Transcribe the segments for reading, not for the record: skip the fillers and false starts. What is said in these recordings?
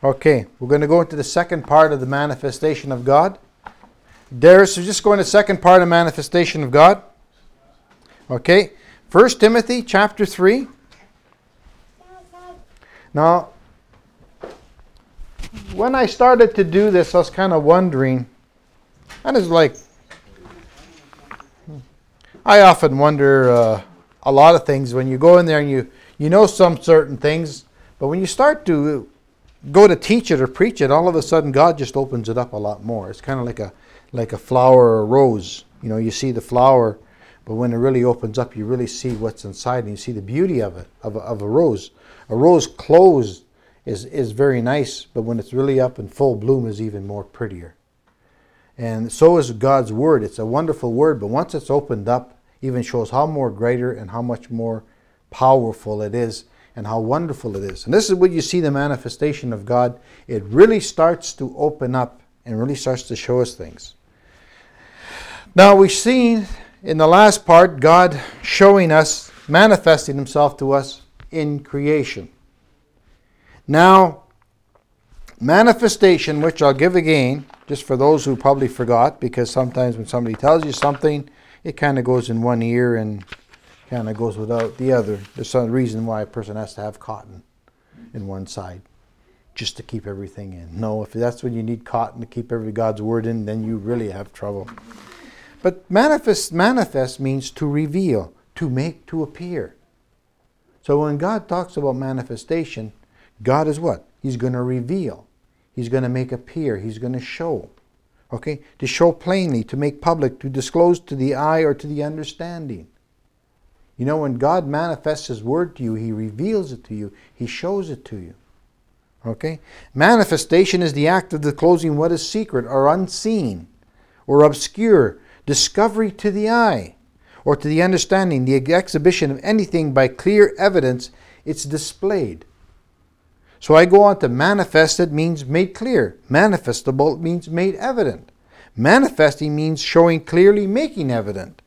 Okay, we're going to go into the second part of the manifestation of God. Darius, so just go into the second part of manifestation of God. Okay, 1 Timothy chapter 3. Now, when I started to do this, I was kind of wondering, and it's like, I often wonder a lot of things when you go in there and you know some certain things, but when you start to go to teach it or preach it, all of a sudden God just opens it up a lot more. It's kind of like a flower or a rose. You know, you see the flower, but when it really opens up, you really see what's inside, and you see the beauty of it, of a rose. A rose closed is very nice, but when it's really up in full bloom is even more prettier. And so is God's word. It's a wonderful word, but once it's opened up, even shows how more greater and how much more powerful it is and how wonderful it is. And this is what you see the manifestation of God. It really starts to open up and really starts to show us things. Now we've seen in the last part God showing us, manifesting himself to us in creation. Now, manifestation, which I'll give again, just for those who probably forgot, because sometimes when somebody tells you something, it kind of goes in one ear and kind of goes without the other. There's some reason why a person has to have cotton in one side, just to keep everything in. No, if that's when you need cotton to keep every God's word in, then you really have trouble. But manifest means to reveal, to make, to appear. So when God talks about manifestation, God is what? He's going to reveal. He's going to make appear. He's going to show. Okay? To show plainly, to make public, to disclose to the eye or to the understanding. You know, when God manifests his word to you, he reveals it to you. He shows it to you. Okay? Manifestation is the act of disclosing what is secret or unseen or obscure. Discovery to the eye or to the understanding. The exhibition of anything by clear evidence it's displayed. So I go on to manifested means made clear. Manifestable means made evident. Manifesting means showing clearly, making evident.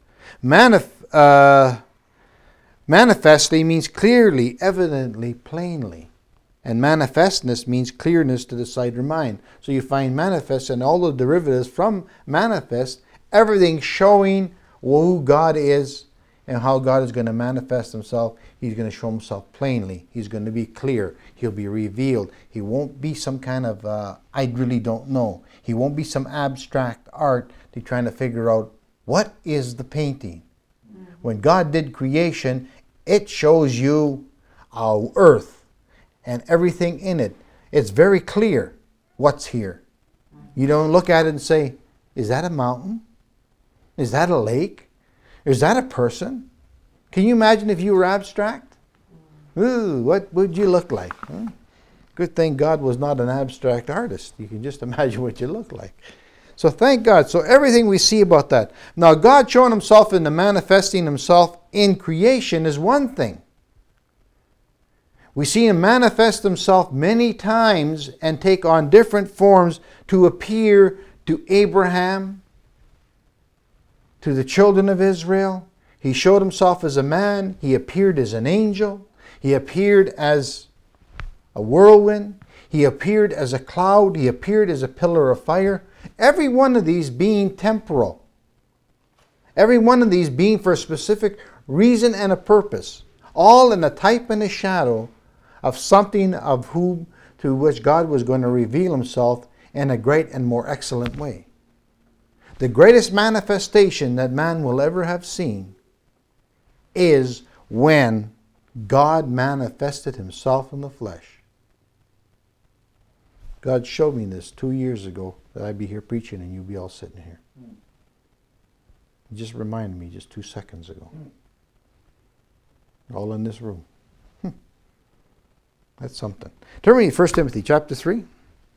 Manifestly means clearly, evidently, plainly. And manifestness means clearness to the sight or mind. So you find manifest and all the derivatives from manifest, everything showing who God is and how God is going to manifest himself. He's going to show himself plainly. He's going to be clear. He'll be revealed. He won't be some kind of, I really don't know. He won't be some abstract art to trying to figure out what is the painting. When God did creation, it shows you our earth and everything in it. It's very clear what's here. You don't look at it and say, is that a mountain? Is that a lake? Is that a person? Can you imagine if you were abstract? Ooh, what would you look like? Huh? Good thing God was not an abstract artist. You can just imagine what you look like. So thank God. So everything we see about that. Now God showing himself in the manifesting himself in creation is one thing. We see him manifest himself many times and take on different forms to appear to Abraham, to the children of Israel. He showed himself as a man. He appeared as an angel. He appeared as a whirlwind. He appeared as a cloud. He appeared as a pillar of fire. Every one of these being temporal. Every one of these being for a specific reason and a purpose. All in a type and a shadow of something of whom to which God was going to reveal himself in a great and more excellent way. The greatest manifestation that man will ever have seen is when God manifested himself in the flesh. God showed me this 2 years ago that I'd be here preaching and you'd be all sitting here. He just reminded me just 2 seconds ago. All in this room. That's something. Turn with me to 1 Timothy chapter 3.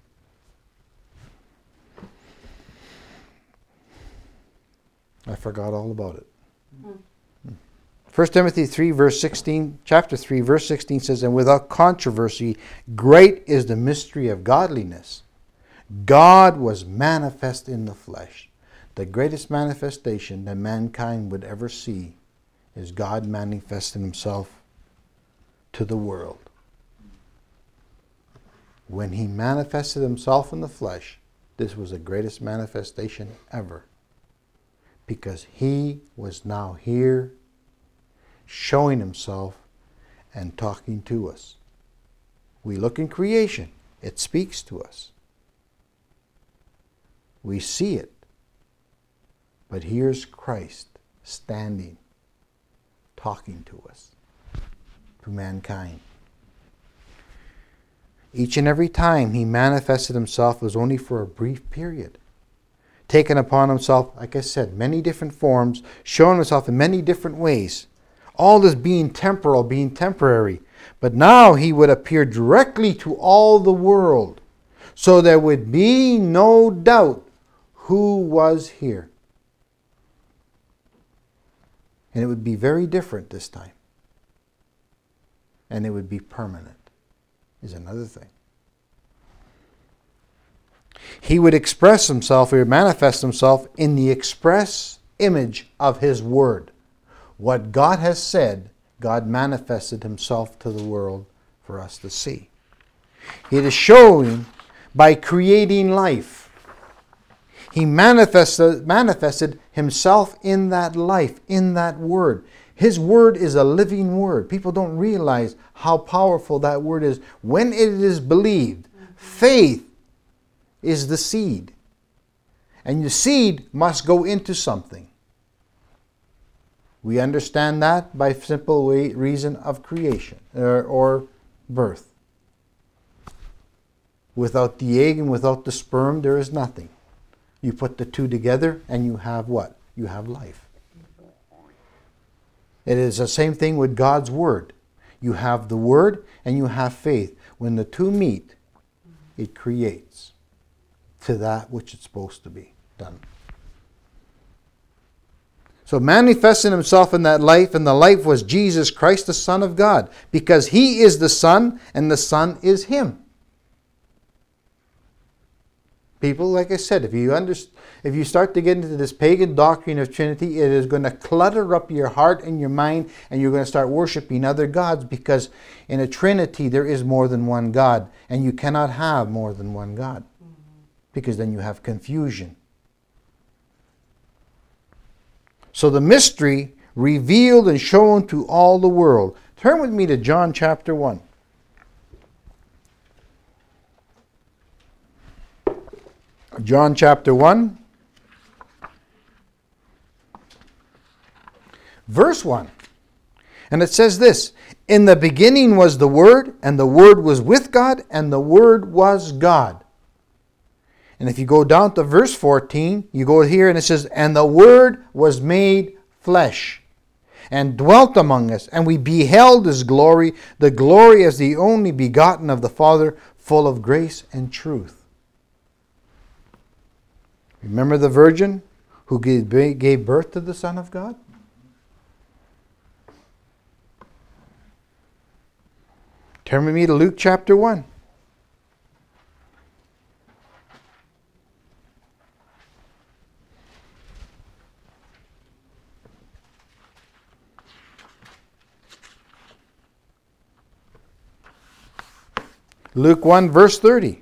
I forgot all about it. 1 Timothy 3 verse 16, chapter 3 verse 16 says, and without controversy, great is the mystery of godliness. God was manifest in the flesh. The greatest manifestation that mankind would ever see is God manifesting himself to the world. when he manifested himself in the flesh, this was the greatest manifestation ever. Because he was now here, showing himself and talking to us. We look in creation, it speaks to us. We see it. But here's Christ standing, talking to us, to mankind. Each and every time he manifested himself was only for a brief period. Taken upon himself, like I said, many different forms, showing himself in many different ways. All this being temporal, being temporary. But now he would appear directly to all the world. So there would be no doubt who was here. And it would be very different this time. And it would be permanent, is another thing. He would express himself, he would manifest himself in the express image of his word. What God has said, God manifested himself to the world for us to see. It is showing by creating life. He manifested himself in that life, in that word. His word is a living word. People don't realize how powerful that word is. When it is believed, faith is the seed. And the seed must go into something. We understand that by simple reason of creation or birth. Without the egg and without the sperm, there is nothing. You put the two together and you have what? You have life. It is the same thing with God's word. You have the word and you have faith. When the two meet, it creates to that which it's supposed to be done. So manifesting himself in that life, and the life was Jesus Christ, the Son of God, because he is the Son and the Son is him. People, like I said, if you start to get into this pagan doctrine of Trinity, it is going to clutter up your heart and your mind, and you're going to start worshiping other gods, because in a Trinity there is more than one God, and you cannot have more than one God, because then you have confusion. So the mystery revealed and shown to all the world. Turn with me to John chapter 1. John chapter 1, verse 1. And it says this: in the beginning was the Word, and the Word was with God, and the Word was God. And if you go down to verse 14, you go here and it says, and the Word was made flesh, and dwelt among us, and we beheld his glory, the glory as the only begotten of the Father, full of grace and truth. Remember the virgin who gave birth to the Son of God? Turn with me to Luke chapter 1. Luke 1 verse 30.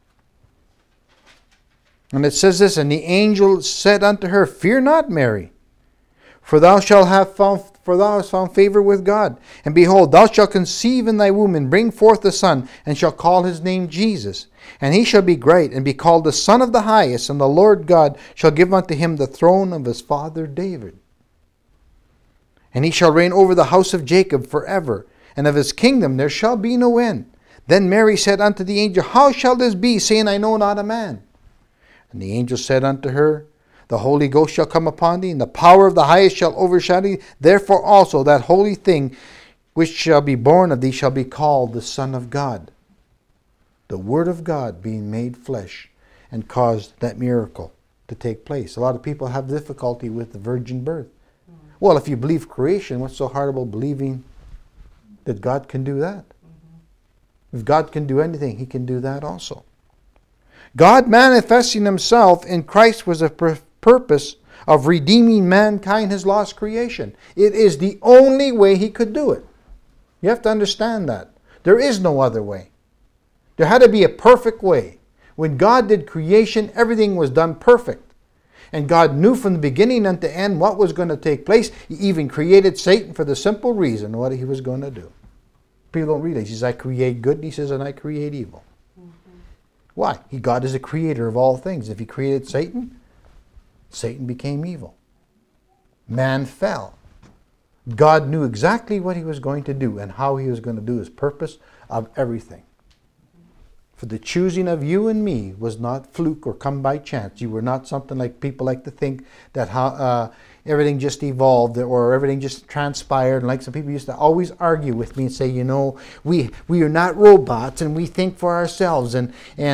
And it says this, and the angel said unto her, fear not, Mary, for thou hast found favor with God. And behold, thou shalt conceive in thy womb, and bring forth a son, and shall call his name Jesus. And he shall be great, and be called the Son of the Highest, and the Lord God shall give unto him the throne of his father David. And he shall reign over the house of Jacob forever, and of his kingdom there shall be no end. Then Mary said unto the angel, how shall this be, seeing I know not a man? And the angel said unto her, the Holy Ghost shall come upon thee, and the power of the Highest shall overshadow thee. Therefore also that holy thing which shall be born of thee shall be called the Son of God. The Word of God being made flesh and caused that miracle to take place. A lot of people have difficulty with the virgin birth. Well, if you believe creation, what's so hard about believing that God can do that? If God can do anything, he can do that also. God manifesting himself in Christ was a purpose of redeeming mankind, his lost creation. It is the only way he could do it. You have to understand that. There is no other way. There had to be a perfect way. When God did creation, everything was done perfect. And God knew from the beginning and the end what was going to take place. He even created Satan for the simple reason what he was going to do. People don't realize. He says, I create good, and he says, and I create evil. Why? God is a creator of all things. If he created Satan, Satan became evil. Man fell. God knew exactly what he was going to do and how he was going to do his purpose of everything. For the choosing of you and me was not fluke or come by chance. You were not something like people like to think that everything just evolved or everything just transpired. And like some people used to always argue with me and say, we are not robots and we think for ourselves and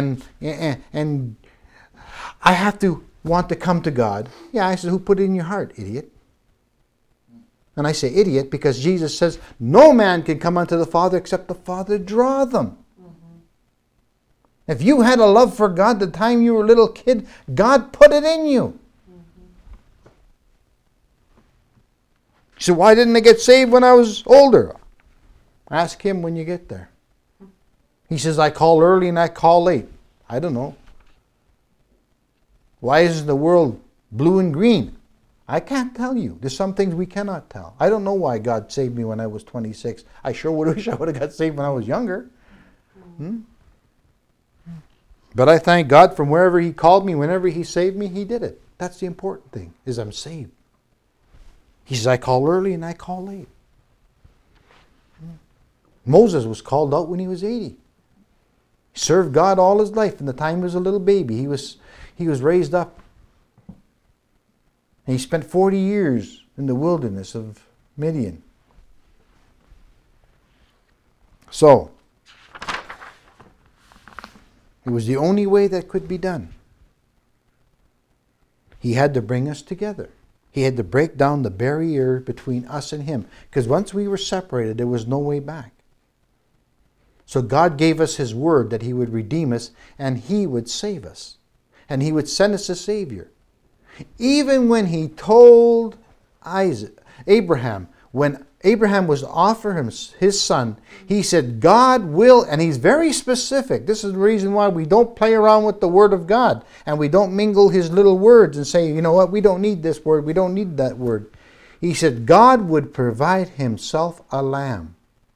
I have to want to come to God. Yeah, I said, who put it in your heart, idiot? And I say idiot because Jesus says, no man can come unto the Father except the Father draw them. If you had a love for God the time you were a little kid, God put it in you. So why didn't I get saved when I was older? Ask him when you get there. He says, I call early and I call late. I don't know. Why isn't the world blue and green? I can't tell you. There's some things we cannot tell. I don't know why God saved me when I was 26. I sure would wish I would have got saved when I was younger. But I thank God from wherever he called me, whenever he saved me, he did it. That's the important thing, is I'm saved. He says, I call early and I call late. Moses was called out when he was 80. He served God all his life. From the time he was a little baby, he was raised up. And he spent 40 years in the wilderness of Midian. So, it was the only way that could be done. He had to bring us together. He had to break down the barrier between us and him. Because once we were separated, there was no way back. So God gave us his word that he would redeem us and he would save us. And he would send us a Savior. Even when he told Abraham, when Abraham was to offer him his son, he said, God will, and he's very specific. This is the reason why we don't play around with the word of God and we don't mingle his little words and say, you know what, we don't need this word, we don't need that word. He said, God would provide himself a lamb.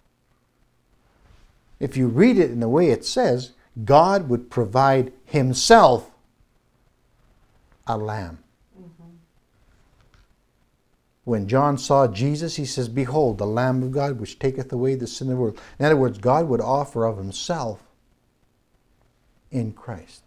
If you read it in the way it says, God would provide himself a lamb. When John saw Jesus, he says, behold, the Lamb of God, which taketh away the sin of the world. In other words, God would offer of himself in Christ.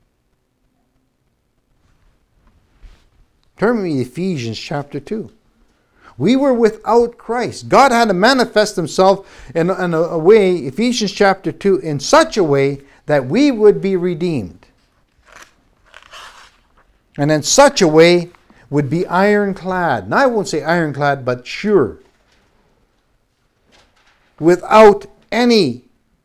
Turn with me to Ephesians chapter 2. We were without Christ. God had to manifest himself in a way, Ephesians chapter 2, in such a way that we would be redeemed. And in such a way would be ironclad. Now I won't say ironclad, but sure. Without any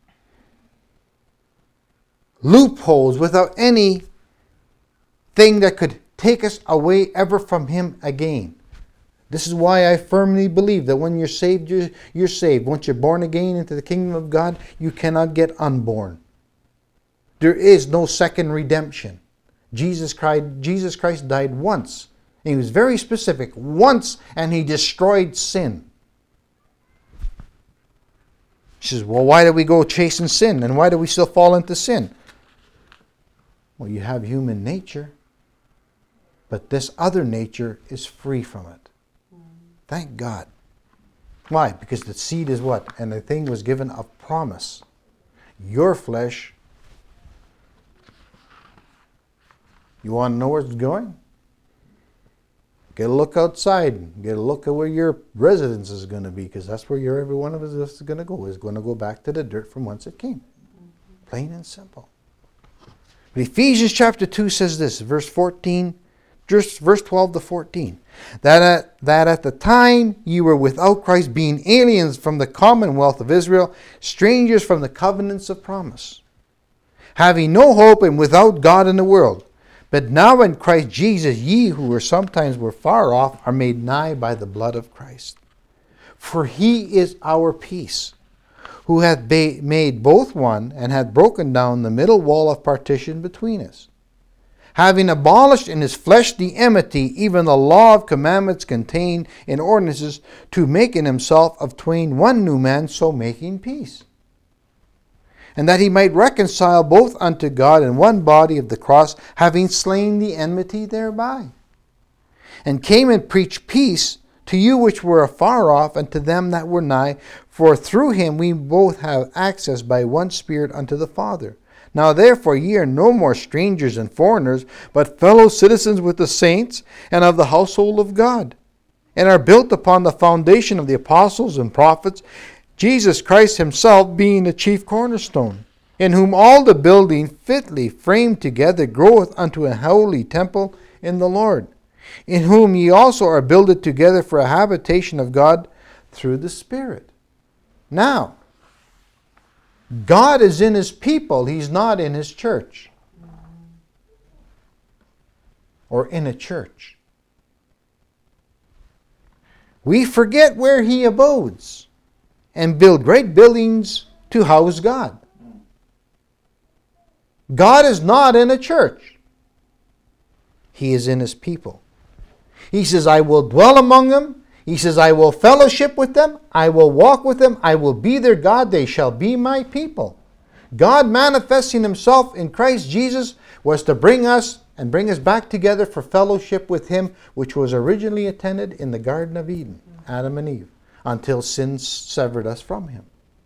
loopholes, without any thing that could take us away ever from him again. This is why I firmly believe that when you're saved, you're saved. Once you're born again into the kingdom of God, you cannot get unborn. There is no second redemption. Jesus Christ died once. And he was very specific. Once, and he destroyed sin. She says, well, why do we go chasing sin? And why do we still fall into sin? Well, you have human nature. But this other nature is free from it. Thank God. Why? Because the seed is what? And the thing was given a promise. Your flesh. You want to know where it's going? Get a look outside. Get a look at where your residence is going to be, because that's where every one of us is going to go. Is going to go back to the dirt from whence it came. Plain and simple. But Ephesians chapter 2 says this, verse 14, just verse 12 to 14. That at the time you were without Christ, being aliens from the commonwealth of Israel, strangers from the covenants of promise, having no hope and without God in the world. But now in Christ Jesus, ye who were sometimes far off are made nigh by the blood of Christ. For he is our peace, who hath made both one, and hath broken down the middle wall of partition between us, having abolished in his flesh the enmity, even the law of commandments contained in ordinances, to make in himself of twain one new man, so making peace. And that he might reconcile both unto God in one body of the cross, having slain the enmity thereby. And came and preached peace to you which were afar off, and to them that were nigh. For through him we both have access by one Spirit unto the Father. Now therefore ye are no more strangers and foreigners, but fellow citizens with the saints, and of the household of God, and are built upon the foundation of the apostles and prophets, Jesus Christ himself being the chief cornerstone, in whom all the building fitly framed together groweth unto a holy temple in the Lord, in whom ye also are builded together for a habitation of God through the Spirit. Now, God is in his people. He's not in his church. Or in a church. We forget where he abodes and build great buildings to house God. God is not in a church. He is in his people. He says, I will dwell among them. He says, I will fellowship with them. I will walk with them. I will be their God. They shall be my people. God manifesting himself in Christ Jesus was to bring us back together for fellowship with him, which was originally intended in the Garden of Eden, Adam and Eve, until sin severed us from him.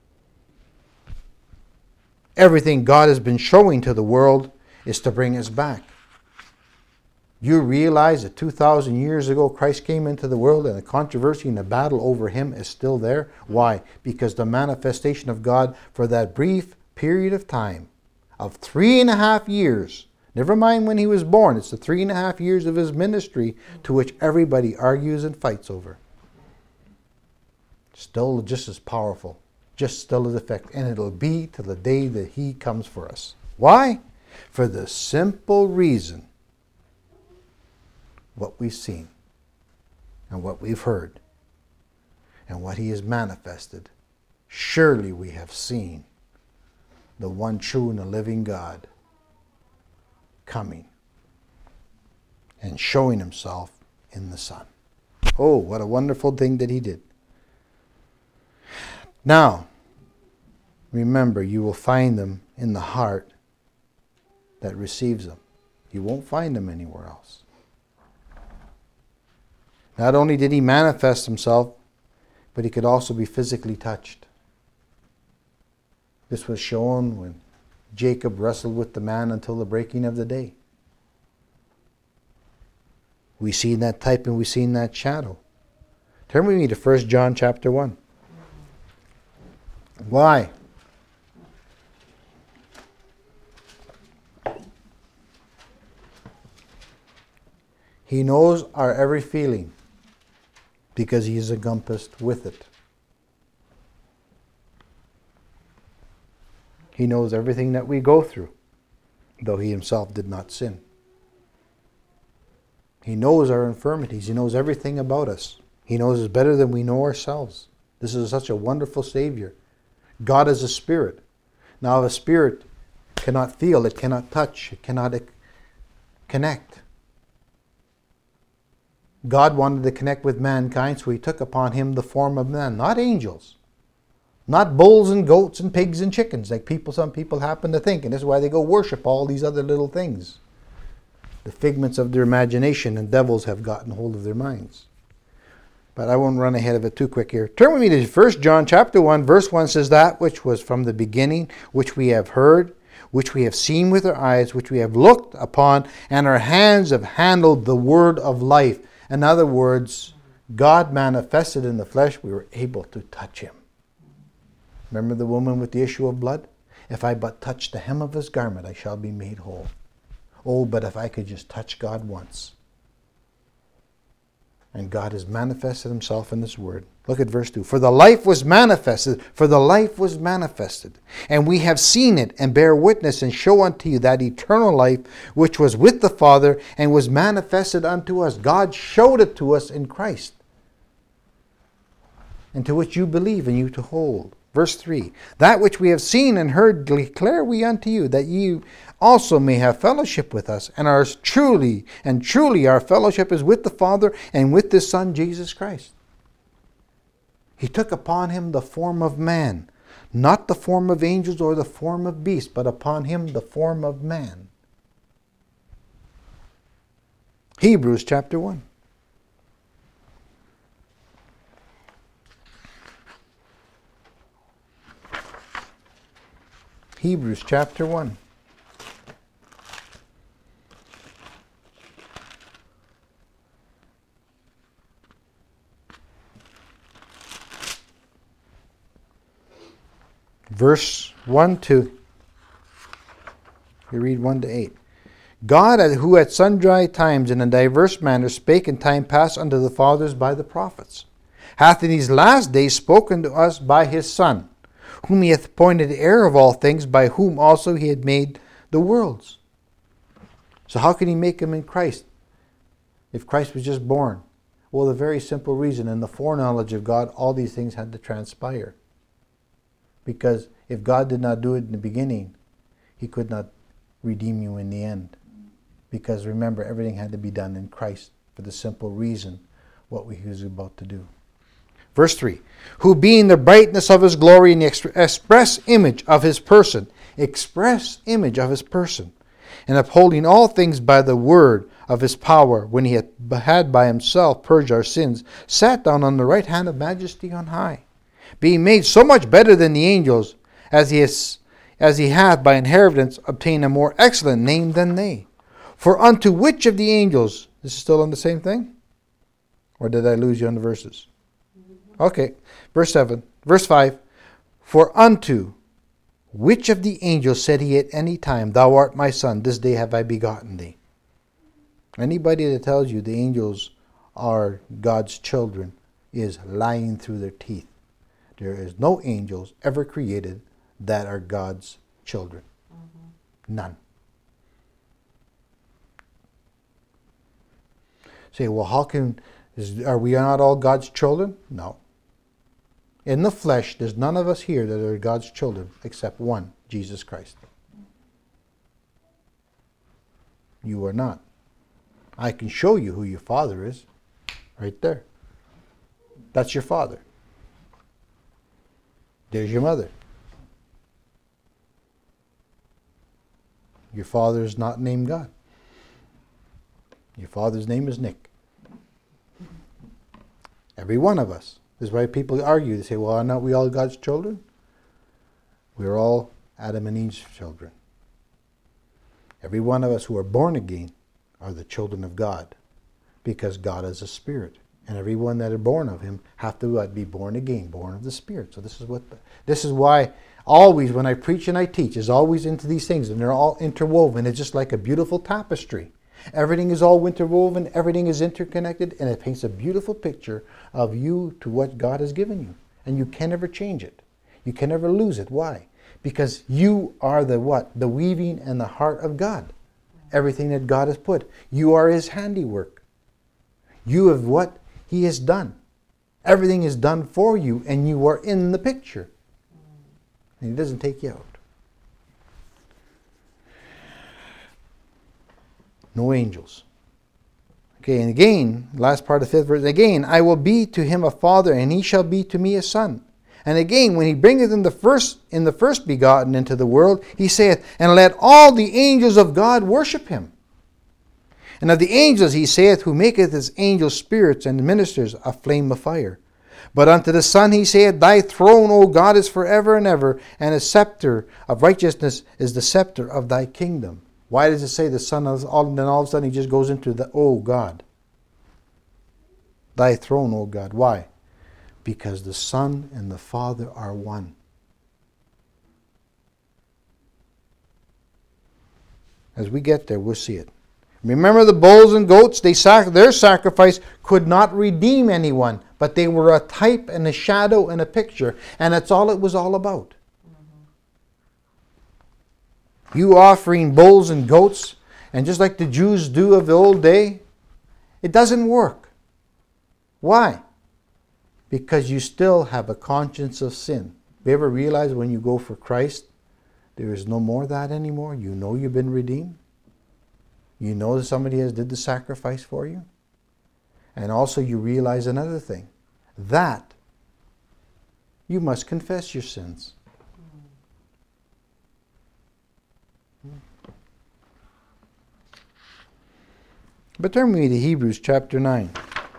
Everything God has been showing to the world is to bring us back. You realize that 2,000 years ago Christ came into the world, and the controversy and the battle over him is still there. Why? Because the manifestation of God for that brief period of time of 3.5 years, never mind when he was born, it's the 3.5 years of his ministry to which everybody argues and fights over. Still just as powerful, just still as effective, and it'll be till the day that he comes for us. Why? For the simple reason what we've seen and what we've heard and what he has manifested. Surely we have seen the one true and the living God coming and showing himself in the Son. Oh, what a wonderful thing that he did. Now, remember, you will find them in the heart that receives them. You won't find them anywhere else. Not only did he manifest himself, but he could also be physically touched. This was shown when Jacob wrestled with the man until the breaking of the day. We've seen that type and we've seen that shadow. Turn with me to 1 John chapter 1. Why? He knows our every feeling because he is encompassed with it. He knows everything that we go through, though he himself did not sin. He knows our infirmities. He knows everything about us. He knows us better than we know ourselves. This is such a wonderful Savior. God is a spirit. Now, a spirit cannot feel, it cannot touch, it cannot connect. God wanted to connect with mankind, so he took upon him the form of man, not angels, not bulls and goats and pigs and chickens, like some people happen to think, and this is why they go worship all these other little things. The figments of their imagination, and devils have gotten hold of their minds. But I won't run ahead of it too quick here. Turn with me to 1 John chapter 1, verse 1 says, that which was from the beginning, which we have heard, which we have seen with our eyes, which we have looked upon, and our hands have handled the word of life. In other words, God manifested in the flesh, we were able to touch him. Remember the woman with the issue of blood? If I but touch the hem of his garment, I shall be made whole. Oh, but if I could just touch God once. And God has manifested himself in this word. Look at verse 2. For the life was manifested, and we have seen it, and bear witness, and show unto you that eternal life which was with the Father, and was manifested unto us. God showed it to us in Christ, and to which you believe and you to hold. Verse 3, that which we have seen and heard declare we unto you, that ye also may have fellowship with us. And truly our fellowship is with the Father and with His Son, Jesus Christ. He took upon Him the form of man, not the form of angels or the form of beasts, but upon Him the form of man. Hebrews chapter 1. Hebrews chapter 1. Verse 1 to, you read 1 to 8. God, who at sundry times and in diverse manners spake in time past unto the fathers by the prophets, hath in these last days spoken to us by His Son, whom He hath appointed heir of all things, by whom also He had made the worlds. So how can He make them in Christ if Christ was just born? Well, the very simple reason, in the foreknowledge of God, all these things had to transpire. Because if God did not do it in the beginning, He could not redeem you in the end. Because remember, everything had to be done in Christ for the simple reason what He was about to do. Verse 3, who being the brightness of His glory and the express image of His person, and upholding all things by the word of His power, when He had by Himself purged our sins, sat down on the right hand of majesty on high, being made so much better than the angels, as he hath by inheritance obtained a more excellent name than they. For unto which of the angels, this is still on the same thing? Or did I lose you on the verses? Okay, verse 5. For unto which of the angels said He at any time, Thou art my son, this day have I begotten thee? Anybody that tells you the angels are God's children is lying through their teeth. There is no angels ever created that are God's children. None. Say, well, are we not all God's children? No. In the flesh, there's none of us here that are God's children except one, Jesus Christ. You are not. I can show you who your father is. Right there. That's your father. There's your mother. Your father is not named God. Your father's name is Nick. Every one of us. This is why people argue. They say, well, are not we all God's children? We're all Adam and Eve's children. Every one of us who are born again are the children of God, because God is a spirit. And everyone that are born of Him have to be born again, born of the Spirit. So this is why always when I preach and I teach is always into these things, and they're all interwoven. It's just like a beautiful tapestry. Everything is all interwoven, everything is interconnected, and it paints a beautiful picture of you to what God has given you. And you can never change it. You can never lose it. Why? Because you are the what? The weaving and the heart of God. Everything that God has put. You are His handiwork. You have what He has done. Everything is done for you, and you are in the picture. And He doesn't take you out. No angels. Okay, and again, last part of the 5th verse. Again, I will be to him a father, and he shall be to me a son. And again, when He bringeth in the first begotten into the world, He saith, and let all the angels of God worship Him. And of the angels He saith, who maketh His angels spirits and ministers a flame of fire. But unto the Son He saith, Thy throne, O God, is forever and ever, and a scepter of righteousness is the scepter of Thy kingdom. Why does it say the Son, and then all of a sudden He just goes into the, O God. Thy throne, O God. Why? Because the Son and the Father are one. As we get there, we'll see it. Remember the bulls and goats, their sacrifice could not redeem anyone, but they were a type and a shadow and a picture, and that's all it was all about. You offering bulls and goats, and just like the Jews do of the old day, it doesn't work. Why? Because you still have a conscience of sin. You ever realize when you go for Christ, there is no more of that anymore? You know you've been redeemed. You know that somebody has did the sacrifice for you. And also you realize another thing, that you must confess your sins. But turn with me to Hebrews chapter 9.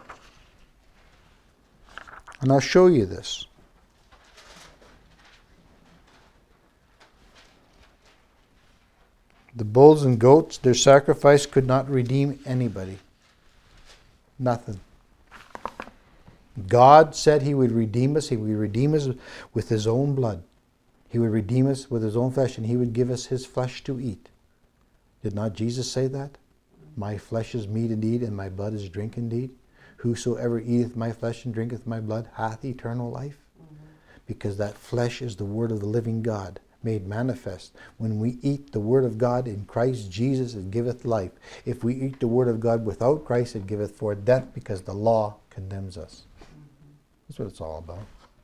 And I'll show you this. The bulls and goats, their sacrifice could not redeem anybody. Nothing. God said He would redeem us. He would redeem us with His own blood. He would redeem us with His own flesh, and He would give us His flesh to eat. Did not Jesus say that? My flesh is meat indeed, and my blood is drink indeed. Whosoever eateth my flesh and drinketh my blood hath eternal life. Because that flesh is the word of the living God, made manifest. When we eat the word of God in Christ Jesus, it giveth life. If we eat the word of God without Christ, it giveth forth death, because the law condemns us. That's what it's all about.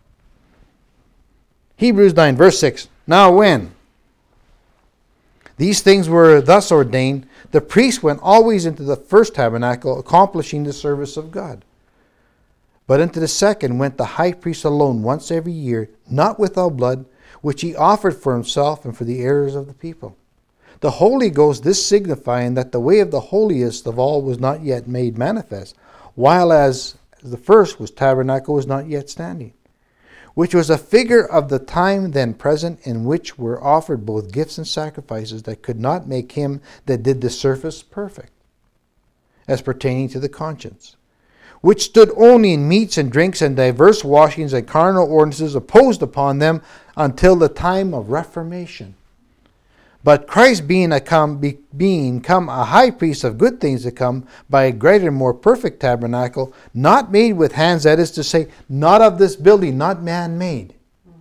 Hebrews 9, verse 6. Now when these things were thus ordained, the priest went always into the first tabernacle, accomplishing the service of God. But into the second went the high priest alone once every year, not without blood, which he offered for himself and for the errors of the people. The Holy Ghost, this signifying that the way of the holiest of all was not yet made manifest, while as the first was tabernacle was not yet standing, which was a figure of the time then present, in which were offered both gifts and sacrifices that could not make him that did the service perfect, as pertaining to the conscience, which stood only in meats and drinks and diverse washings and carnal ordinances opposed upon them until the time of Reformation. But Christ being come a high priest of good things to come, by a greater and more perfect tabernacle, not made with hands, that is to say, not of this building, not man-made.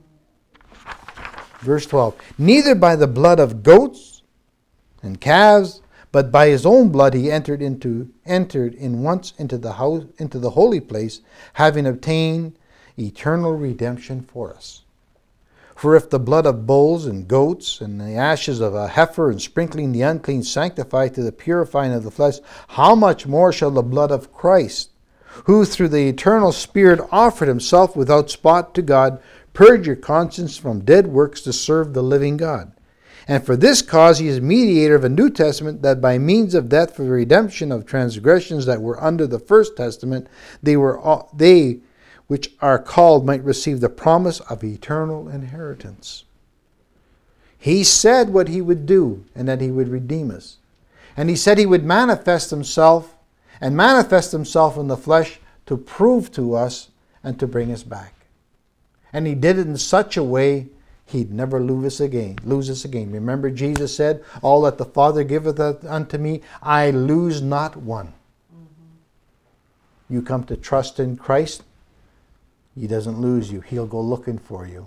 Verse 12. Neither by the blood of goats and calves, but by his own blood he entered in once into the house, into the holy place, having obtained eternal redemption for us. For if the blood of bulls and goats and the ashes of a heifer and sprinkling the unclean sanctify to the purifying of the flesh, how much more shall the blood of Christ, who through the eternal Spirit offered himself without spot to God, purge your conscience from dead works to serve the living God? And for this cause he is mediator of a new testament, that by means of death for the redemption of transgressions that were under the first testament, they which are called might receive the promise of eternal inheritance. He said what he would do, and that he would redeem us. And he said he would manifest himself, and manifest himself in the flesh to prove to us and to bring us back. And he did it in such a way he'd never lose us again. Remember, Jesus said, all that the Father giveth unto me, I lose not one. You come to trust in Christ, He doesn't lose you. He'll go looking for you.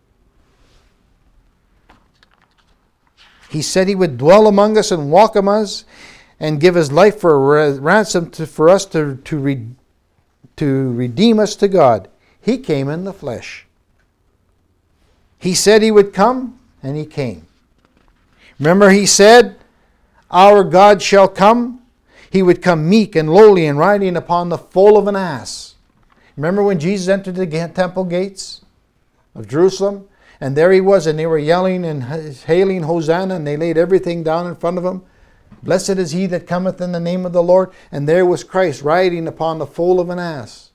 He said he would dwell among us and walk among us and give his life for a ransom for us to redeem us to God. He came in the flesh. He said he would come, and he came. Remember, he said, our God shall come. He would come meek and lowly and riding upon the foal of an ass. Remember when Jesus entered the temple gates of Jerusalem? And there he was, and they were yelling and hailing Hosanna, and they laid everything down in front of him. Blessed is he that cometh in the name of the Lord. And there was Christ riding upon the foal of an ass.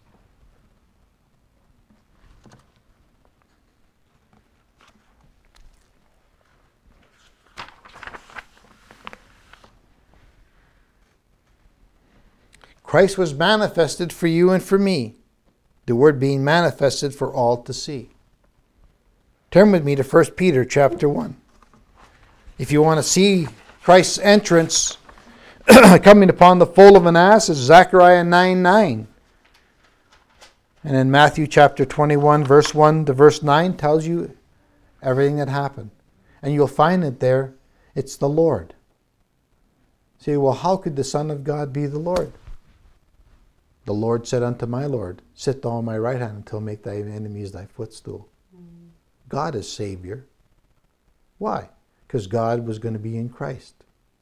Christ was manifested for you and for me. The word being manifested for all to see. Turn with me to 1 Peter chapter 1. If you want to see Christ's entrance coming upon the foal of an ass, it's Zechariah 9:9. And in Matthew chapter 21, verse 1 to verse 9 tells you everything that happened. And you'll find it there, it's the Lord. Say, well, how could the Son of God be the Lord? The Lord said unto my Lord, sit thou on my right hand until I make thy enemies thy footstool. God as Savior. Why? Because God was going to be in Christ.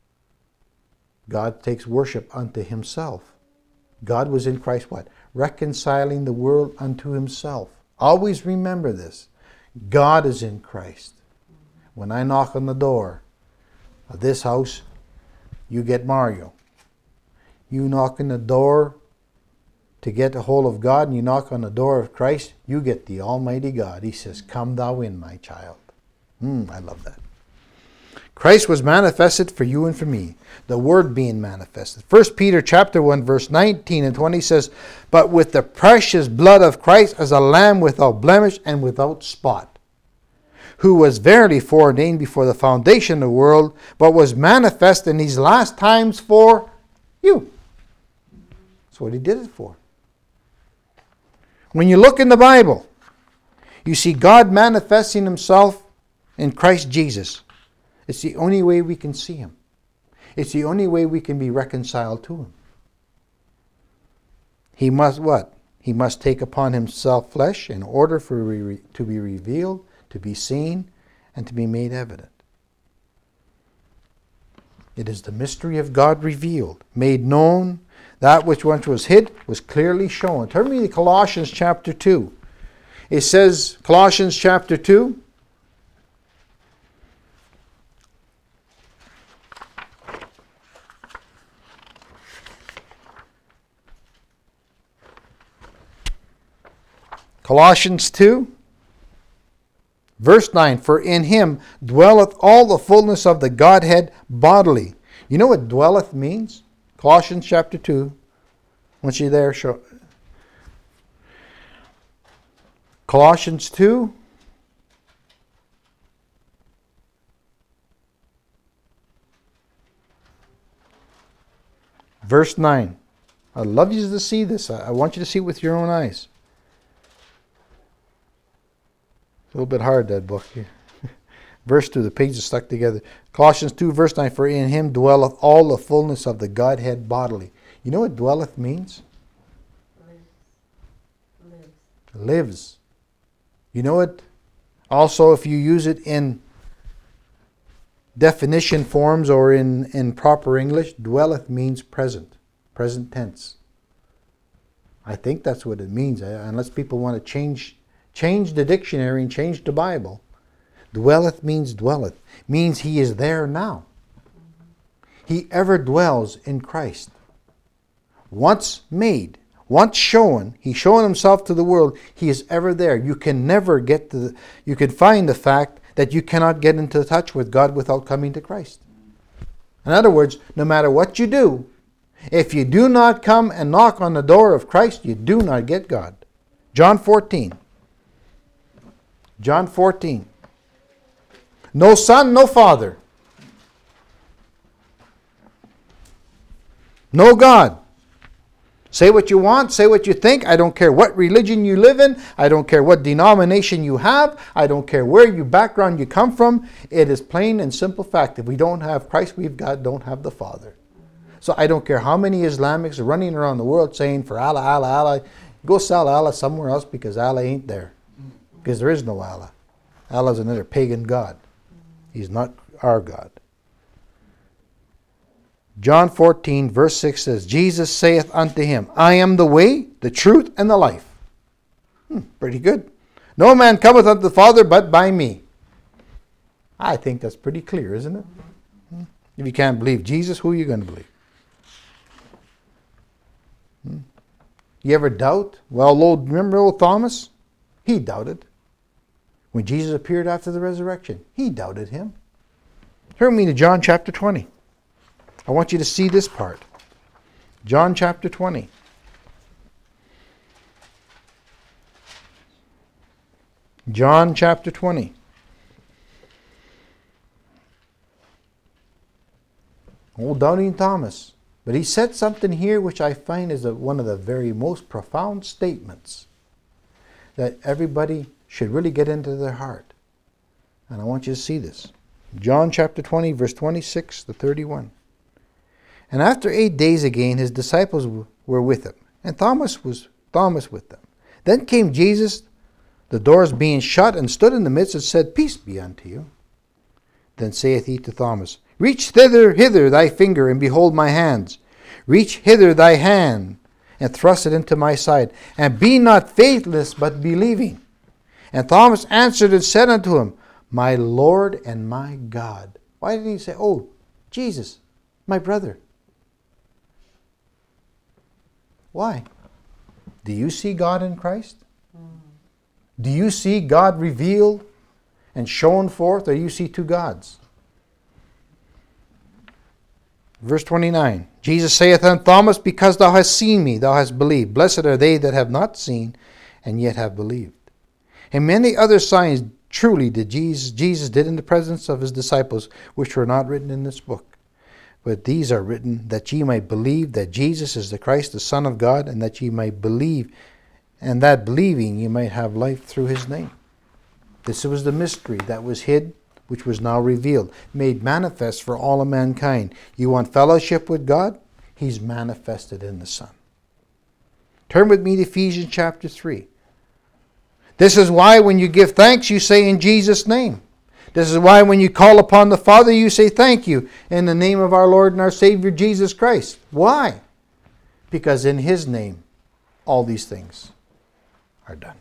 God takes worship unto himself. God was in Christ what? Reconciling the world unto himself. Always remember this. God is in Christ. When I knock on the door of this house, you get Mario. You knock on the door to get a hold of God, and you knock on the door of Christ, you get the Almighty God. He says, come thou in, my child. I love that. Christ was manifested for you and for me. The Word being manifested. 1 Peter chapter 1, verse 19 and 20 says, but with the precious blood of Christ as a lamb without blemish and without spot, who was verily foreordained before the foundation of the world, but was manifest in these last times for you. That's what he did it for. When you look in the Bible, you see God manifesting himself in Christ Jesus. It's the only way we can see him. It's the only way we can be reconciled to him. He must what? He must take upon himself flesh in order for to be revealed, to be seen, and to be made evident. It is the mystery of God revealed, made known. That which once was hid was clearly shown. Turn me to Colossians chapter 2. It says, Colossians chapter 2, Colossians 2, verse 9, for in him dwelleth all the fullness of the Godhead bodily. You know what dwelleth means? Colossians chapter 2. Once you're there, show. Colossians 2. Verse 9. I'd love you to see this. I want you to see it with your own eyes. It's a little bit hard, that book. Verse 2, the pages are stuck together. Colossians 2, verse 9, for in him dwelleth all the fullness of the Godhead bodily. You know what dwelleth means? Lives. You know what? Also, if you use it in definition forms or in proper English, dwelleth means present. Present tense. I think that's what it means, unless people want to change the dictionary and change the Bible. Dwelleth means dwelleth. Means he is there now. He ever dwells in Christ. Once made, once shown, he's shown himself to the world, he is ever there. You can never get to you can find the fact that you cannot get into touch with God without coming to Christ. In other words, no matter what you do, if you do not come and knock on the door of Christ, you do not get God. John 14. John 14. No son, no father. No God. Say what you want, say what you think. I don't care what religion you live in. I don't care what denomination you have. I don't care where your background you come from. It is plain and simple fact. If we don't have Christ, don't have the Father. So I don't care how many Islamics are running around the world saying for Allah, Allah, Allah. Go sell Allah somewhere else because Allah ain't there. Because there is no Allah. Allah is another pagan god. He's not our God. John 14, verse 6 says, Jesus saith unto him, I am the way, the truth, and the life. Pretty good. No man cometh unto the Father but by me. I think that's pretty clear, isn't it? If you can't believe Jesus, who are you going to believe? You ever doubt? Well, remember old Thomas? He doubted. When Jesus appeared after the resurrection, he doubted him. Turn me to John chapter 20. I want you to see this part. John chapter 20. John chapter 20. Old doubting Thomas. But he said something here which I find is one of the very most profound statements that everybody should really get into their heart. And I want you to see this. John chapter 20, verse 26 to 31. And after 8 days again, his disciples were with him, and Thomas with them. Then came Jesus the doors being shut, and stood in the midst, and said, Peace be unto you. Then saith he to Thomas, Reach hither thy finger, and behold my hands. Reach hither thy hand, and thrust it into my side. And be not faithless, but believing. And Thomas answered and said unto him, My Lord and my God. Why did he say, Oh, Jesus, my brother? Why? Do you see God in Christ? Do you see God revealed and shown forth, or you see two gods? Verse 29, Jesus saith unto Thomas, Because thou hast seen me, thou hast believed. Blessed are they that have not seen, and yet have believed. And many other signs truly did Jesus did in the presence of his disciples, which were not written in this book. But these are written, that ye might believe that Jesus is the Christ, the Son of God, and that ye might believe, and that believing ye might have life through his name. This was the mystery that was hid, which was now revealed, made manifest for all of mankind. You want fellowship with God? He's manifested in the Son. Turn with me to Ephesians chapter 3. This is why when you give thanks, you say in Jesus' name. This is why when you call upon the Father, you say thank you in the name of our Lord and our Savior Jesus Christ. Why? Because in his name, all these things are done.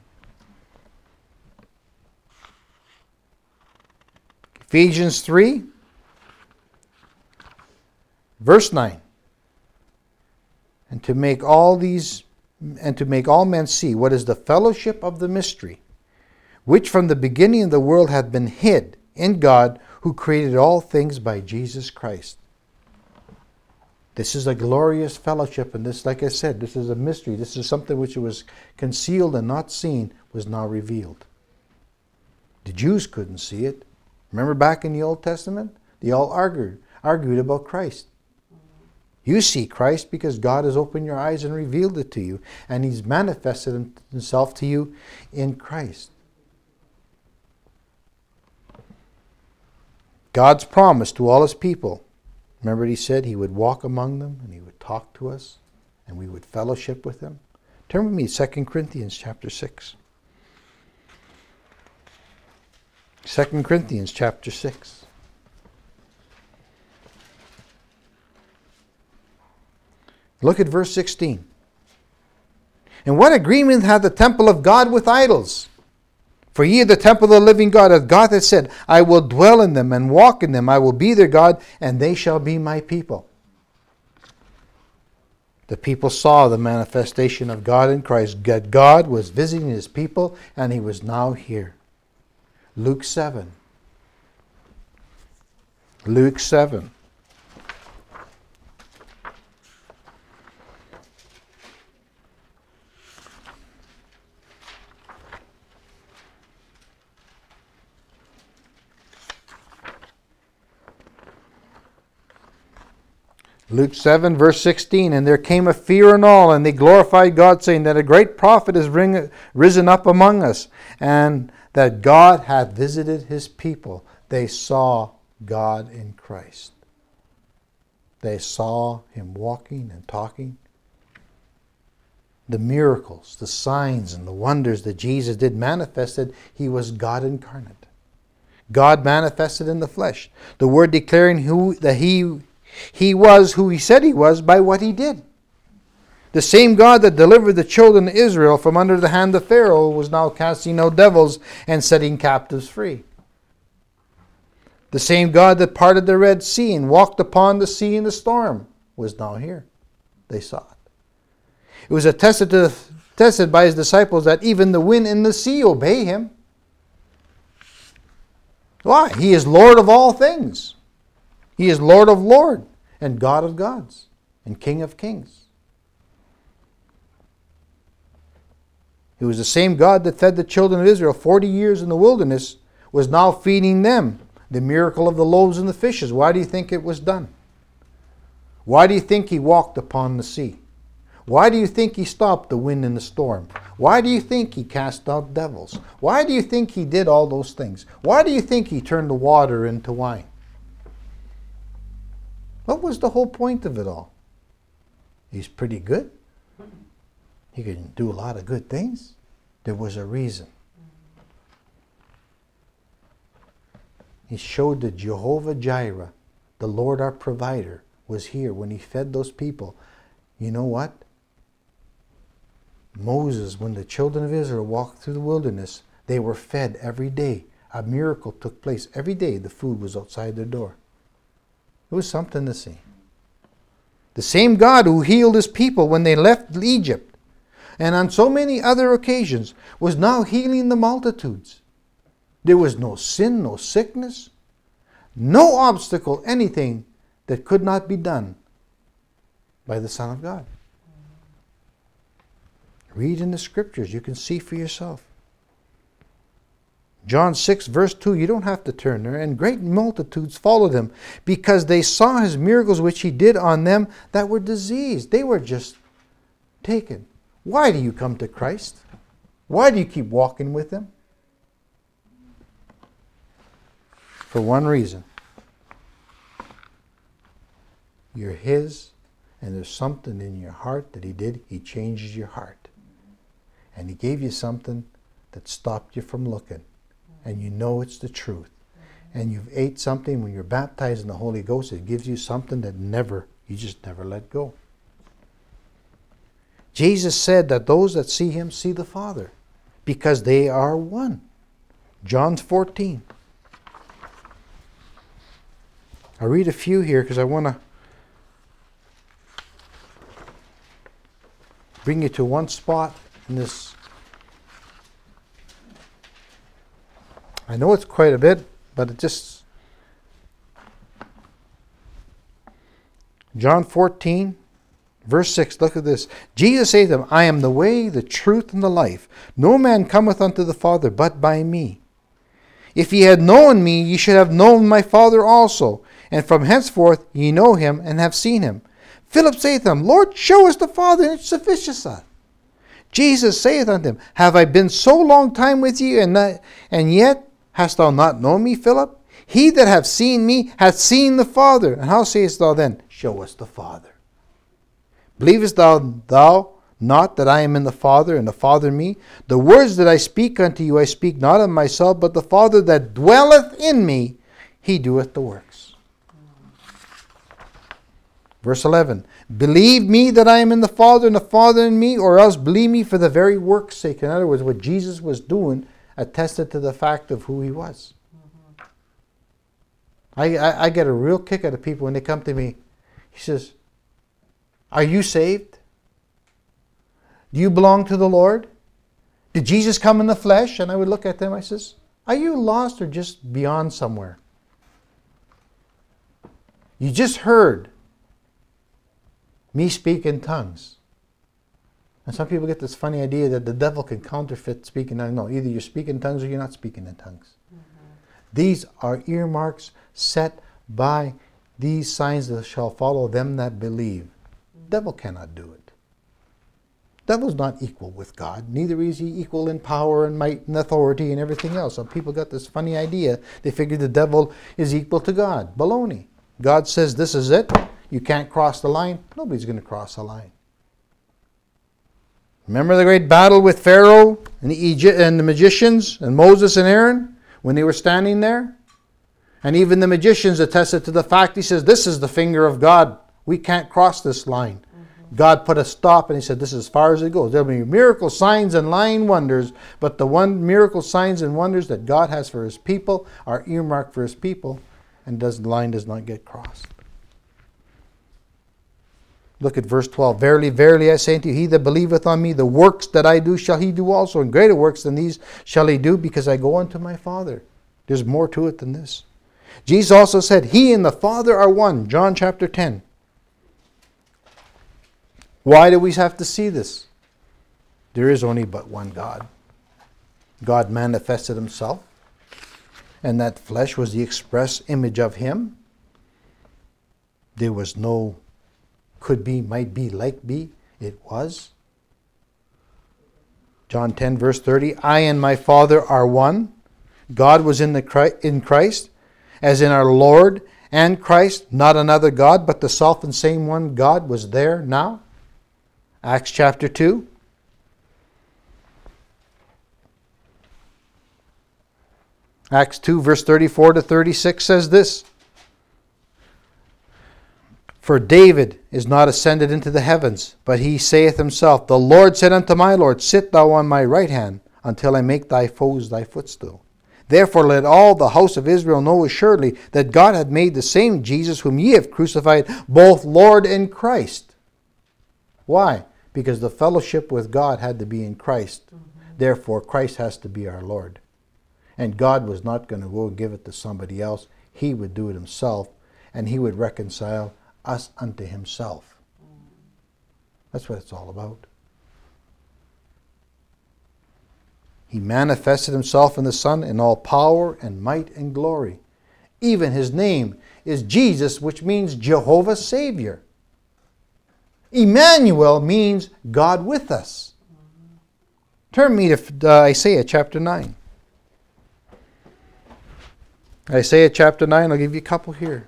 Ephesians 3, verse 9. And to make all men see what is the fellowship of the mystery, which from the beginning of the world hath been hid in God, who created all things by Jesus Christ. This is a glorious fellowship, and this, like I said, this is a mystery. This is something which was concealed and not seen, was now revealed. The Jews couldn't see it. Remember back in the Old Testament? They all argued about Christ. You see Christ because God has opened your eyes and revealed it to you, and he's manifested himself to you in Christ. God's promise to all his people. Remember he said he would walk among them and he would talk to us and we would fellowship with him. Turn with me to 2 Corinthians chapter 6. 2 Corinthians chapter 6. Look at verse 16. And what agreement hath the temple of God with idols? For ye are the temple of the living God, as God hath said, I will dwell in them and walk in them. I will be their God, and they shall be my people. The people saw the manifestation of God in Christ. God was visiting his people, and he was now here. Luke 7. Luke 7. Luke 7, verse 16, And there came a fear in all, and they glorified God, saying that a great prophet is risen up among us, and that God hath visited his people. They saw God in Christ. They saw him walking and talking. The miracles, the signs, and the wonders that Jesus did manifested, he was God incarnate. God manifested in the flesh. The Word declaring that he was who he said he was by what he did. The same God that delivered the children of Israel from under the hand of Pharaoh was now casting out devils and setting captives free. The same God that parted the Red Sea and walked upon the sea in the storm was now here. They saw it. It was attested by his disciples that even the wind and the sea obey him. Why? He is Lord of all things. He is Lord of lords and God of gods and King of kings. It was the same God that fed the children of Israel 40 years in the wilderness was now feeding them the miracle of the loaves and the fishes. Why do you think it was done? Why do you think he walked upon the sea? Why do you think he stopped the wind and the storm? Why do you think he cast out devils? Why do you think he did all those things? Why do you think he turned the water into wine? What was the whole point of it all? He's pretty good. He can do a lot of good things. There was a reason. He showed that Jehovah Jireh, the Lord our provider, was here when he fed those people. You know what? Moses, when the children of Israel walked through the wilderness, they were fed every day. A miracle took place. Every day the food was outside their door. It was something to see. The same God who healed his people when they left Egypt, and on so many other occasions, was now healing the multitudes. There was no sin, no sickness, no obstacle, anything that could not be done by the Son of God. Read in the scriptures. You can see for yourself. John 6 verse 2, you don't have to turn there. And great multitudes followed him because they saw his miracles which he did on them that were diseased. They were just taken. Why do you come to Christ? Why do you keep walking with him? For one reason. You're his, and there's something in your heart that he did. He changes your heart. And he gave you something that stopped you from looking. And you know it's the truth. And you've ate something when you're baptized in the Holy Ghost. It gives you something that you just never let go. Jesus said that those that see him see the Father, because they are one. John 14. I'll read a few here because I want to bring you to one spot in this. I know it's quite a bit, but it just... John 14, verse 6, look at this. Jesus said to them, I am the way, the truth, and the life. No man cometh unto the Father but by me. If ye had known me, ye should have known my Father also. And from henceforth ye know him and have seen him. Philip saith to him, Lord, show us the Father, and it sufficeth us. Jesus saith unto him, Have I been so long time with you, and yet hast thou not known me, Philip? He that hath seen me hath seen the Father. And how sayest thou then, Show us the Father? Believest thou not that I am in the Father, and the Father in me? The words that I speak unto you, I speak not of myself, but the Father that dwelleth in me, he doeth the works. Verse 11, Believe me that I am in the Father, and the Father in me, or else believe me for the very work's sake. In other words, what Jesus was doing attested to the fact of who he was. I get a real kick out of people when they come to me. He says, Are you saved? Do you belong to the Lord? Did Jesus come in the flesh? And I would look at them, I says, Are you lost or just beyond somewhere? You just heard me speak in tongues. And some people get this funny idea that the devil can counterfeit speaking. No, either you're speaking in tongues or you're not speaking in tongues. These are earmarks set by these signs that shall follow them that believe. Devil cannot do it. Devil's not equal with God. Neither is he equal in power and might and authority and everything else. Some people got this funny idea. They figure the devil is equal to God. Baloney. God says this is it. You can't cross the line. Nobody's going to cross the line. Remember the great battle with Pharaoh and the magicians and Moses and Aaron when they were standing there? And even the magicians attested to the fact. He says, this is the finger of God. We can't cross this line. God put a stop and he said, this is as far as it goes. There'll be miracle signs and lying wonders, but the one miracle signs and wonders that God has for his people are earmarked for his people, and the line does not get crossed. Look at verse 12. Verily, verily, I say unto you, he that believeth on me, the works that I do shall he do also, and greater works than these shall he do, because I go unto my Father. There's more to it than this. Jesus also said, he and the Father are one. John chapter 10. Why do we have to see this? There is only but one God. God manifested himself, and that flesh was the express image of him. There was no could be, might be, like be. It was. John 10 verse 30, I and my Father are one. God was in Christ, as in our Lord and Christ, not another God, but the self and same one God was there now. Acts chapter 2. Acts 2 verse 34 to 36 says this. For David is not ascended into the heavens, but he saith himself, The Lord said unto my Lord, Sit thou on my right hand, until I make thy foes thy footstool. Therefore let all the house of Israel know assuredly that God hath made the same Jesus whom ye have crucified, both Lord and Christ. Why? Because the fellowship with God had to be in Christ. Therefore Christ has to be our Lord. And God was not going to go and give it to somebody else. He would do it himself, and he would reconcile us unto himself. That's what it's all about. He manifested himself in the Son in all power and might and glory. Even his name is Jesus, which means Jehovah Savior. Emmanuel means God with us. Turn me to Isaiah chapter 9. Isaiah chapter 9, I'll give you a couple here.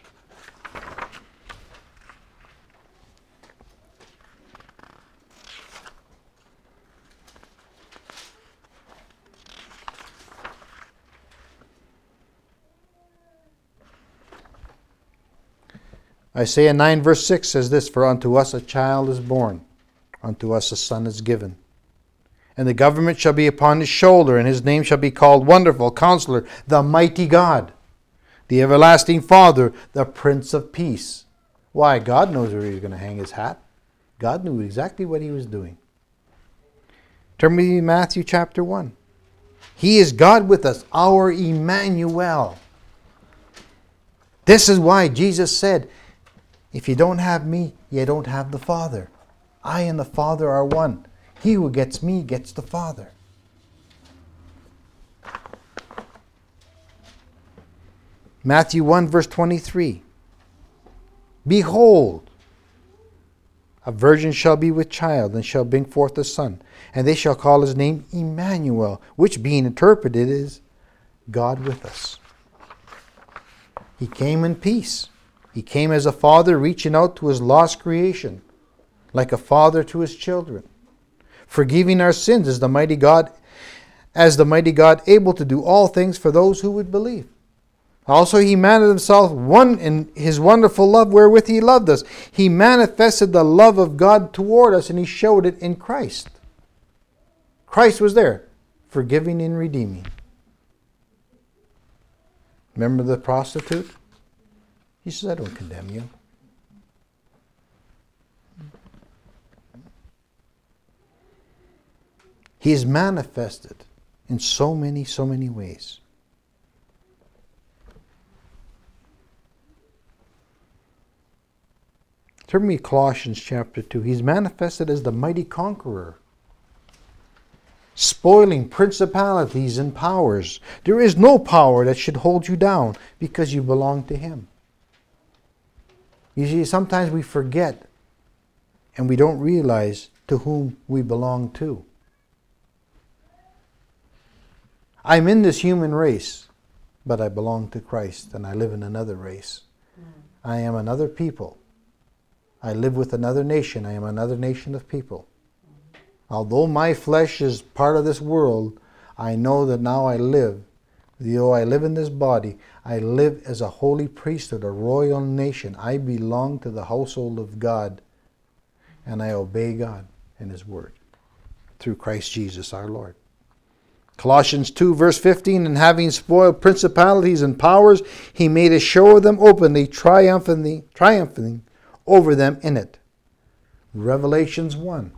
Isaiah 9 verse 6 says this, For unto us a child is born, unto us a son is given. And the government shall be upon his shoulder, and his name shall be called Wonderful, Counselor, the Mighty God, the Everlasting Father, the Prince of Peace. Why? God knows where he was going to hang his hat. God knew exactly what he was doing. Turn me to Matthew chapter 1. He is God with us, our Emmanuel. This is why Jesus said, if you don't have me, you don't have the Father. I and the Father are one. He who gets me gets the Father. Matthew 1 verse 23. Behold, a virgin shall be with child, and shall bring forth a son, and they shall call his name Emmanuel, which being interpreted is God with us. He came in peace. He came as a father reaching out to his lost creation, like a father to his children, forgiving our sins as the mighty God able to do all things for those who would believe. Also he manifested himself one in his wonderful love wherewith he loved us. He manifested the love of God toward us, and he showed it in Christ. Christ was there, forgiving and redeeming. Remember the prostitute? He says, I don't condemn you. He is manifested in so many ways. Turn me to Colossians chapter 2. He's manifested as the mighty conqueror, spoiling principalities and powers. There is no power that should hold you down because you belong to him. You see, sometimes we forget and we don't realize to whom we belong to. I'm in this human race, but I belong to Christ, and I live in another race. I am another people. I live with another nation. I am another nation of people. Although my flesh is part of this world, I know that now I live. Though I live in this body, I live as a holy priesthood, a royal nation. I belong to the household of God, and I obey God and his word through Christ Jesus our Lord. Colossians 2 verse 15, and having spoiled principalities and powers, he made a show of them openly, triumphing over them in it. Revelations 1.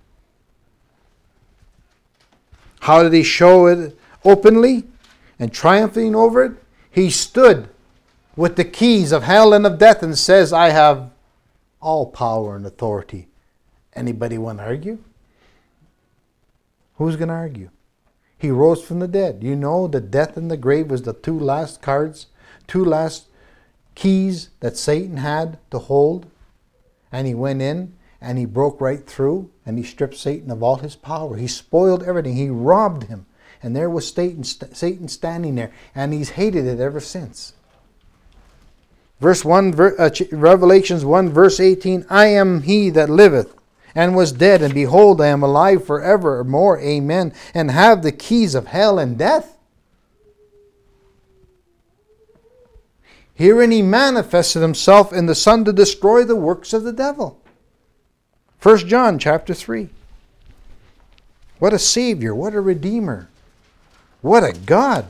How did he show it openly and triumphing over it? He stood with the keys of hell and of death and says, I have all power and authority. Anybody want to argue? Who's going to argue? He rose from the dead. You know that death and the grave was the two last keys that Satan had to hold. And he went in and he broke right through and he stripped Satan of all his power. He spoiled everything. He robbed him. And there was Satan standing there, and he's hated it ever since. Revelations 1 verse 18, I am he that liveth and was dead, and behold, I am alive forevermore. Amen. And have the keys of hell and death. Herein he manifested himself in the Son to destroy the works of the devil. 1 John chapter 3. What a Savior, what a Redeemer, what a God.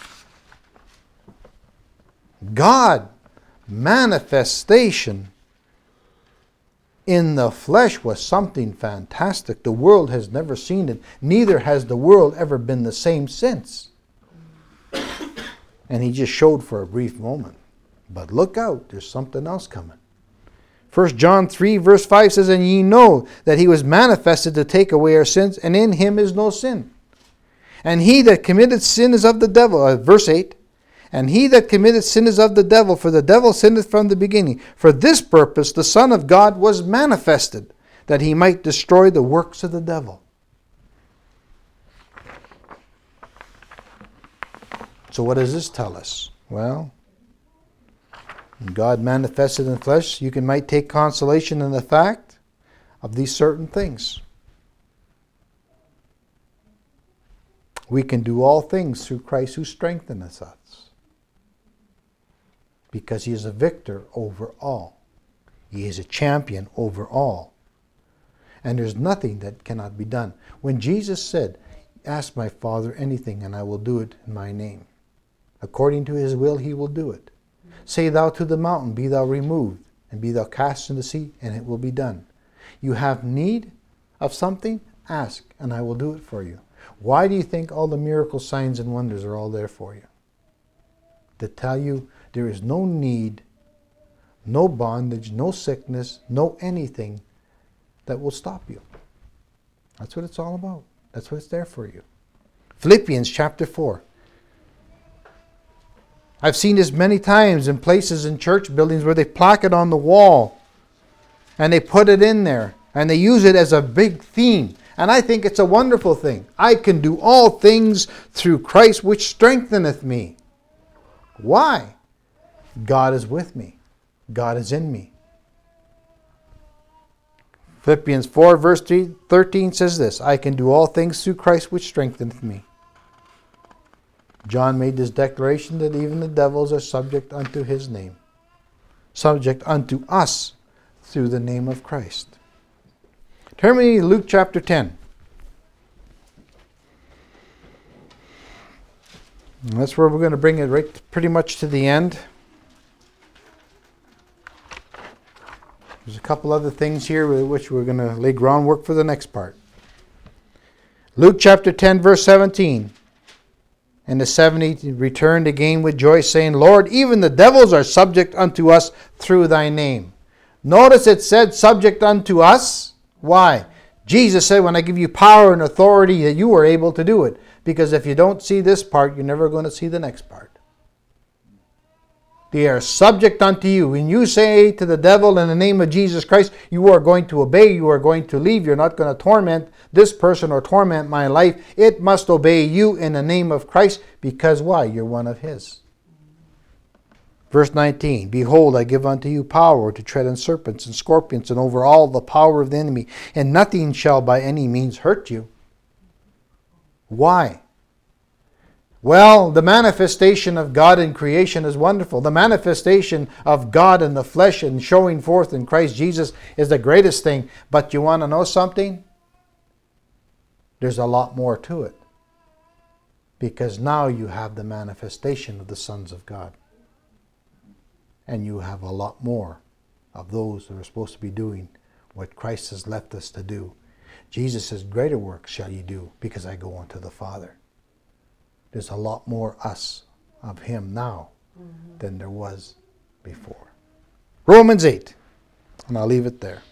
God manifestation in the flesh was something fantastic. The world has never seen it. Neither has the world ever been the same since. And he just showed for a brief moment. But look out, there's something else coming. 1 John 3 verse 5 says, and ye know that he was manifested to take away our sins, and in him is no sin. And he that committed sin is of the devil. Verse 8. And he that committed sin is of the devil, for the devil sinneth from the beginning. For this purpose the Son of God was manifested, that he might destroy the works of the devil. So what does this tell us? Well, when God manifested in flesh, you might take consolation in the fact of these certain things. We can do all things through Christ who strengtheneth us. Because he is a victor over all. He is a champion over all. And there's nothing that cannot be done. When Jesus said, ask my Father anything and I will do it in my name. According to his will he will do it. Say thou to the mountain, be thou removed, and be thou cast in the sea, and it will be done. You have need of something? Ask, and I will do it for you. Why do you think all the miracle signs and wonders are all there for you? To tell you there is no need, no bondage, no sickness, no anything that will stop you. That's what it's all about. That's what it's there for you. Philippians chapter 4. I've seen this many times in places in church buildings where they plaque it on the wall and they put it in there and they use it as a big theme. And I think it's a wonderful thing. I can do all things through Christ which strengtheneth me. Why? God is with me. God is in me. Philippians 4 verse 13 says this, I can do all things through Christ which strengtheneth me. John made this declaration that even the devils are subject unto his name. Subject unto us through the name of Christ. Turn with me to Luke chapter 10. And that's where we're going to bring it right pretty much to the end. There's a couple other things here with which we're going to lay groundwork for the next part. Luke chapter 10 verse 17. And the 70 returned again with joy, saying, Lord, even the devils are subject unto us through thy name. Notice it said subject unto us. Why? Jesus said, when I give you power and authority, that you are able to do it. Because if you don't see this part, you're never going to see the next part. They are subject unto you. When you say to the devil in the name of Jesus Christ, you are going to obey, you are going to leave, you're not going to torment this person or torment my life. It must obey you in the name of Christ, because why? You're one of his. Verse 19, behold, I give unto you power to tread on serpents and scorpions and over all the power of the enemy, and nothing shall by any means hurt you. Why? Well, the manifestation of God in creation is wonderful. The manifestation of God in the flesh and showing forth in Christ Jesus is the greatest thing. But you want to know something? There's a lot more to it. Because now you have the manifestation of the sons of God. And you have a lot more of those that are supposed to be doing what Christ has left us to do. Jesus says, greater works shall you do, because I go unto the Father. There's a lot more us of him now than there was before. Romans 8. And I'll leave it there.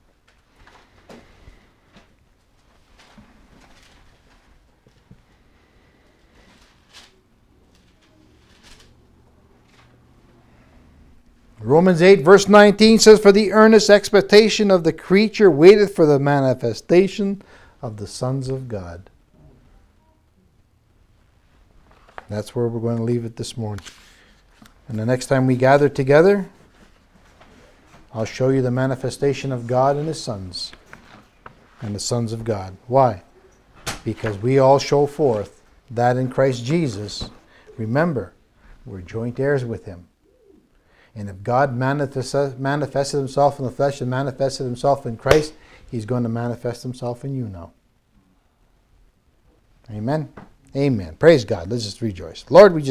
Romans 8 verse 19 says, for the earnest expectation of the creature waiteth for the manifestation of the sons of God. That's where we're going to leave it this morning. And the next time we gather together, I'll show you the manifestation of God and his sons. And the sons of God. Why? Because we all show forth that in Christ Jesus. Remember, we're joint heirs with him. And if God manifested himself in the flesh and manifested himself in Christ, he's going to manifest himself in you now. Amen. Amen. Praise God. Let's just rejoice. Lord, we just